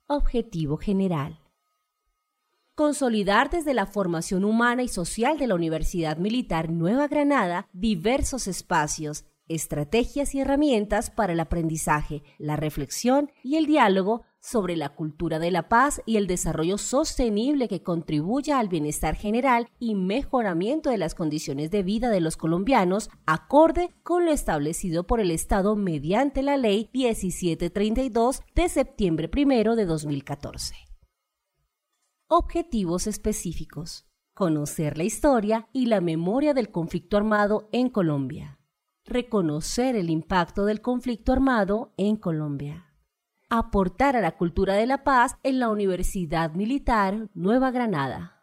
Objetivo general. Consolidar desde la formación humana y social de la Universidad Militar Nueva Granada diversos espacios, estrategias y herramientas para el aprendizaje, la reflexión y el diálogo sobre la cultura de la paz y el desarrollo sostenible que contribuya al bienestar general y mejoramiento de las condiciones de vida de los colombianos, acorde con lo establecido por el Estado mediante la Ley 1732 de septiembre 1 de 2014. Objetivos específicos. Conocer la historia y la memoria del conflicto armado en Colombia. Reconocer el impacto del conflicto armado en Colombia. Aportar a la cultura de la paz en la Universidad Militar Nueva Granada.